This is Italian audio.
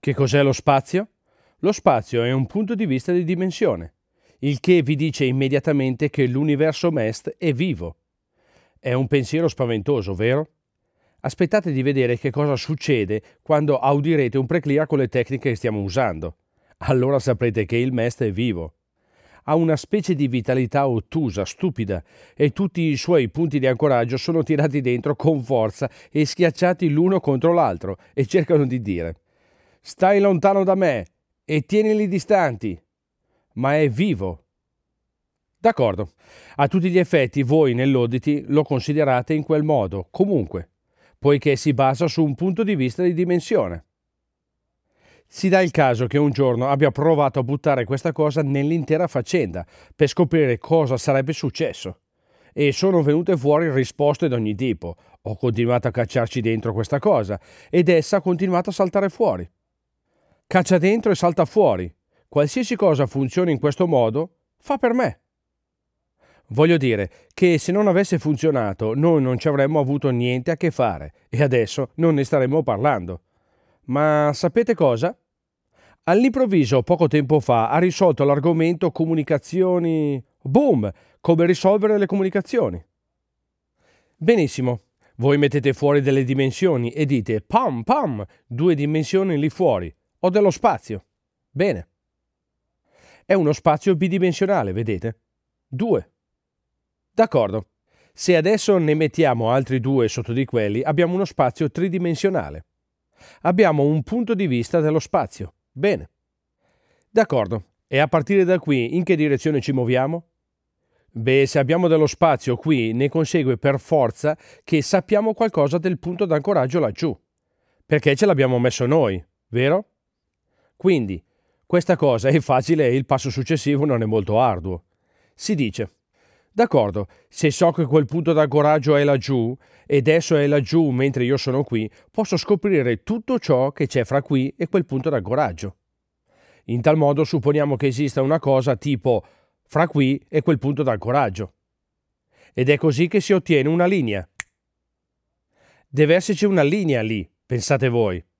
Che cos'è lo spazio? Lo spazio è un punto di vista di dimensione, il che vi dice immediatamente che l'universo MEST è vivo. È un pensiero spaventoso, vero? Aspettate di vedere che cosa succede quando audirete un preclear con le tecniche che stiamo usando. Allora saprete che il MEST è vivo. Ha una specie di vitalità ottusa, stupida, e tutti i suoi punti di ancoraggio sono tirati dentro con forza e schiacciati l'uno contro l'altro e cercano di dire: stai lontano da me e tienili distanti. Ma è vivo. D'accordo. A tutti gli effetti voi nell'Oddity lo considerate in quel modo, comunque, poiché si basa su un punto di vista di dimensione. Si dà il caso che un giorno abbia provato a buttare questa cosa nell'intera faccenda per scoprire cosa sarebbe successo. E sono venute fuori risposte di ogni tipo. Ho continuato a cacciarci dentro questa cosa ed essa ha continuato a saltare fuori. Caccia dentro e salta fuori. Qualsiasi cosa funzioni in questo modo, fa per me. Voglio dire che se non avesse funzionato noi non ci avremmo avuto niente a che fare e adesso non ne staremmo parlando. Ma sapete cosa? All'improvviso, poco tempo fa, ha risolto l'argomento comunicazioni. Boom! Come risolvere le comunicazioni. Benissimo. Voi mettete fuori delle dimensioni e dite pam pam, 2 dimensioni lì fuori. Ho dello spazio. Bene. È uno spazio bidimensionale, vedete? 2. D'accordo. Se adesso ne mettiamo altri 2 sotto di quelli, abbiamo uno spazio tridimensionale. Abbiamo un punto di vista dello spazio. Bene. D'accordo. E a partire da qui in che direzione ci muoviamo? Beh, se abbiamo dello spazio qui, ne consegue per forza che sappiamo qualcosa del punto d'ancoraggio laggiù. Perché ce l'abbiamo messo noi, vero? Quindi, questa cosa è facile e il passo successivo non è molto arduo. Si dice: d'accordo, se so che quel punto d'ancoraggio è laggiù, ed esso è laggiù mentre io sono qui, posso scoprire tutto ciò che c'è fra qui e quel punto d'ancoraggio. In tal modo supponiamo che esista una cosa tipo fra qui e quel punto d'ancoraggio. Ed è così che si ottiene una linea. Deve esserci una linea lì, pensate voi.